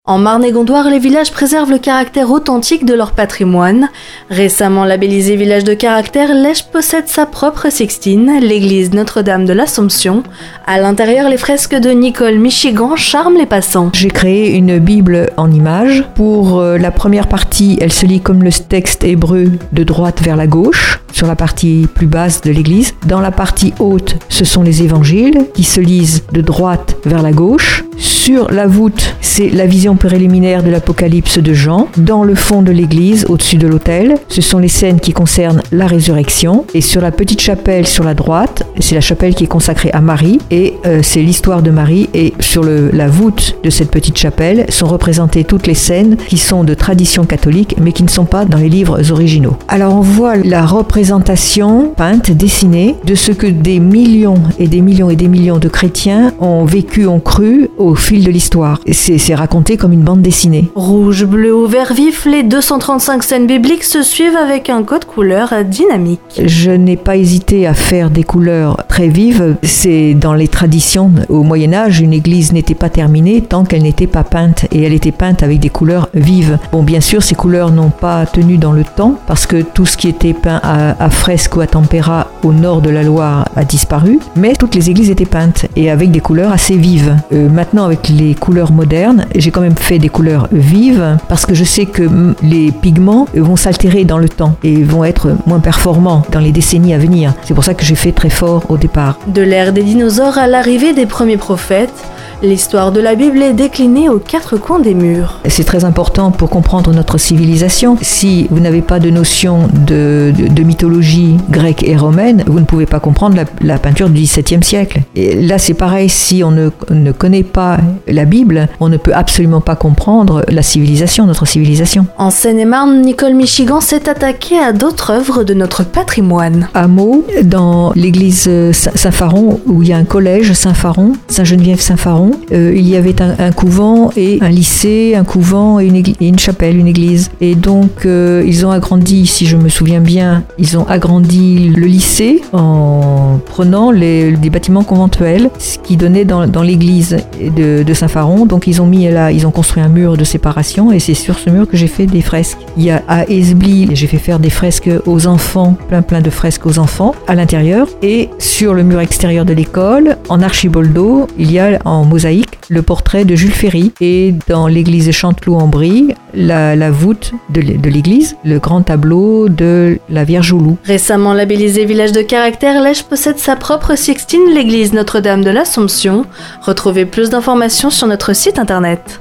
En Marne-et-Gondoire, les villages préservent le caractère authentique de leur patrimoine. Récemment labellisé village de caractère, Lesches possède sa propre Sixtine, l'église Notre-Dame de l'Assomption. À l'intérieur, les fresques de Nicole Michigan charment les passants. J'ai créé une Bible en images. Pour la première partie, elle se lit comme le texte hébreu de droite vers la gauche, sur la partie plus basse de l'église. Dans la partie haute, ce sont les évangiles qui se lisent de droite vers la gauche. Sur la voûte, c'est la vision préliminaire de l'Apocalypse de Jean. Dans le fond de l'église, au-dessus de l'autel, ce sont les scènes qui concernent la résurrection. Et sur la petite chapelle sur la droite, c'est la chapelle qui est consacrée à Marie. Et c'est l'histoire de Marie. Et sur la voûte de cette petite chapelle sont représentées toutes les scènes qui sont de tradition catholique, mais qui ne sont pas dans les livres originaux. Alors on voit la représentation peinte, dessinée, de ce que des millions et des millions et des millions de chrétiens ont vécu, ont cru au fil de l'histoire. C'est raconté comme une bande dessinée. Rouge, bleu ou vert vif, les 235 scènes bibliques se suivent avec un code couleur dynamique. Je n'ai pas hésité à faire des couleurs très vives. C'est dans les traditions. Au Moyen-Âge, une église n'était pas terminée tant qu'elle n'était pas peinte. Et elle était peinte avec des couleurs vives. Bon, bien sûr, ces couleurs n'ont pas tenu dans le temps parce que tout ce qui était peint à fresque ou à tempéra au nord de la Loire a disparu. Mais toutes les églises étaient peintes et avec des couleurs assez vives. Maintenant, avec les couleurs modernes, j'ai quand même fait des couleurs vives parce que je sais que les pigments vont s'altérer dans le temps et vont être moins performants dans les décennies à venir. C'est pour ça que j'ai fait très fort au départ. De l'ère des dinosaures à l'arrivée des premiers prophètes, l'histoire de la Bible est déclinée aux quatre coins des murs. C'est très important pour comprendre notre civilisation. Si vous n'avez pas de notion de mythologie grecque et romaine, vous ne pouvez pas comprendre la peinture du XVIIe siècle. Et là, c'est pareil, si on ne connaît pas la Bible, on ne peut absolument pas comprendre la civilisation, notre civilisation. En Seine-et-Marne, Nicole Michigan s'est attaquée à d'autres œuvres de notre patrimoine. À Meaux, dans l'église Saint-Pharon, où il y a un collège Saint-Pharon, Saint-Geneviève-Saint-Pharon, il y avait un couvent et un lycée, un couvent et une chapelle, une église. Et donc, ils ont agrandi, si je me souviens bien, ils ont agrandi le lycée en prenant des bâtiments conventuels, ce qui donnait dans l'église de Saint-Pharon. Donc, ils ont construit un mur de séparation et c'est sur ce mur que j'ai fait des fresques. Il y a à Esbly, j'ai fait faire des fresques aux enfants, plein de fresques aux enfants à l'intérieur. Et sur le mur extérieur de l'école, en archiboldo, il y a en mosaïque le portrait de Jules Ferry. Et dans l'église de Chanteloup-en-Brie, la voûte de l'église, le grand tableau de la Vierge au loup. Récemment labellisé village de caractère, Lesches possède sa propre Sixtine, l'église Notre-Dame de l'Assomption. Retrouvez plus d'informations sur notre site internet.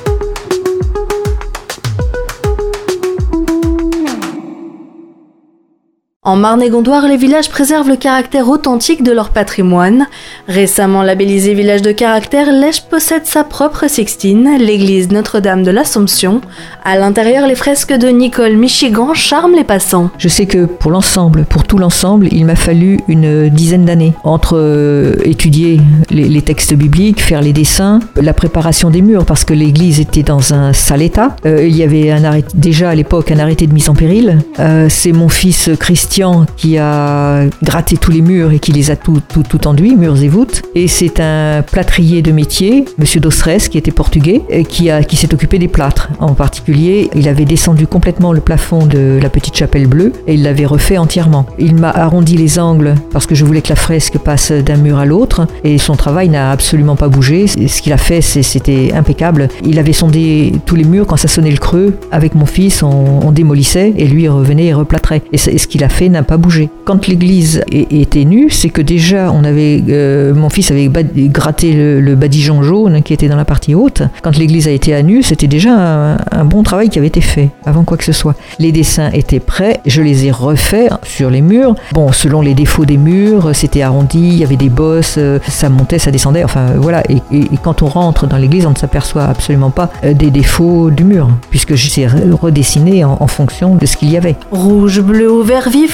En Marne-et-Gondoire, les villages préservent le caractère authentique de leur patrimoine. Récemment labellisé village de caractère, Lesches possède sa propre Sixtine, l'église Notre-Dame de l'Assomption. À l'intérieur, les fresques de Nicole Michigan charment les passants. Je sais que pour tout l'ensemble, il m'a fallu une dizaine d'années entre étudier les textes bibliques, faire les dessins, la préparation des murs parce que l'église était dans un sale état. Il y avait déjà à l'époque un arrêté de mise en péril. C'est mon fils Christian qui a gratté tous les murs et qui les a tout enduits, murs et voûtes. Et c'est un plâtrier de métier, Monsieur Dostres, qui était portugais, qui s'est occupé des plâtres. En particulier, il avait descendu complètement le plafond de la petite chapelle bleue et il l'avait refait entièrement. Il m'a arrondi les angles parce que je voulais que la fresque passe d'un mur à l'autre et son travail n'a absolument pas bougé. Ce qu'il a fait, c'était impeccable. Il avait sondé tous les murs. Quand ça sonnait le creux, avec mon fils, on démolissait et lui revenait et replâtrait. Et ce qu'il a fait n'a pas bougé. Quand l'église était nue, c'est que déjà mon fils avait gratté le badigeon jaune qui était dans la partie haute. Quand l'église a été à nu, c'était déjà un bon travail qui avait été fait avant quoi que ce soit. Les dessins étaient prêts, je les ai refaits sur les murs. Bon, selon les défauts des murs, c'était arrondi, il y avait des bosses, ça montait, ça descendait, enfin voilà. Et quand on rentre dans l'église, on ne s'aperçoit absolument pas des défauts du mur, puisque je sais redessiner en fonction de ce qu'il y avait. Rouge, bleu ou vert vif,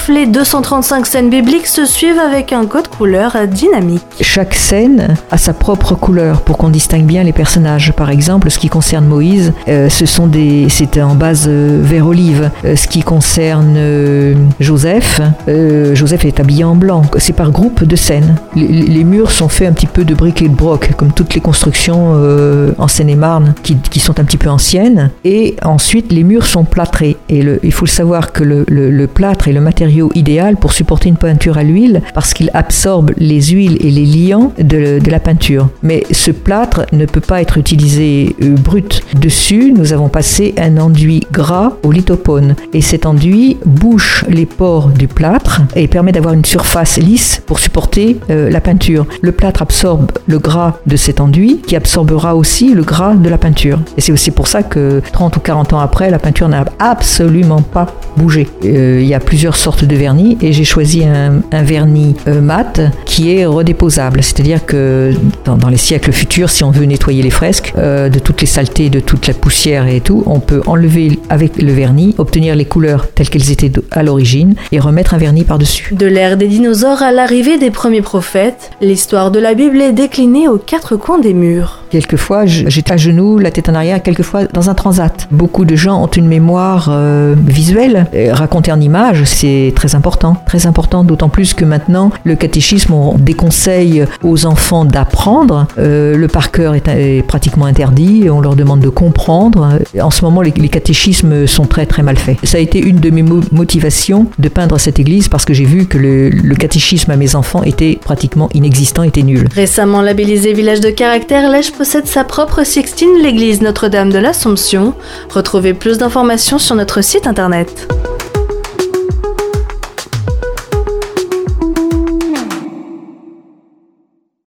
les 235 scènes bibliques se suivent avec un code couleur dynamique. Chaque scène a sa propre couleur pour qu'on distingue bien les personnages. Par exemple, ce qui concerne Moïse, c'était en base vert olive. Ce qui concerne Joseph est habillé en blanc. C'est par groupe de scènes. Les murs sont faits un petit peu de briques et de broc, comme toutes les constructions en Seine-et-Marne qui sont un petit peu anciennes. Et ensuite, les murs sont plâtrés. Et il faut savoir que le plâtre est le matériau idéal pour supporter une peinture à l'huile parce qu'il absorbe les huiles et les liants de la peinture. Mais ce plâtre ne peut pas être utilisé brut. Dessus, nous avons passé un enduit gras au lithopone. Et cet enduit bouche les pores du plâtre et permet d'avoir une surface lisse pour supporter la peinture. Le plâtre absorbe le gras de cet enduit qui absorbera aussi le gras de la peinture. Et c'est aussi pour ça que 30 ou 40 ans après, la peinture n'a absolument pas bougé. Il y a plusieurs sortes de vernis et j'ai choisi un vernis mat qui est redéposable. C'est-à-dire que dans les siècles futurs, si on veut nettoyer les fresques de toutes les saletés, de toute la poussière et tout, on peut enlever avec le vernis, obtenir les couleurs telles qu'elles étaient à l'origine et remettre un vernis par-dessus. De l'ère des dinosaures à l'arrivée des premiers prophètes, l'histoire de la Bible est déclinée aux quatre coins des murs. Quelquefois, j'étais à genoux, la tête en arrière, quelquefois dans un transat. Beaucoup de gens ont une mémoire visuelle. Raconter en images, c'est très important, d'autant plus que maintenant, le catéchisme, on déconseille aux enfants d'apprendre. Le par cœur est pratiquement interdit, on leur demande de comprendre. En ce moment, les catéchismes sont très très mal faits. Ça a été une de mes motivations de peindre cette église parce que j'ai vu que le catéchisme à mes enfants était pratiquement inexistant, était nul. Récemment labellisé village de caractère, Lesches possède sa propre Sixtine, l'église Notre-Dame de l'Assomption. Retrouvez plus d'informations sur notre site internet.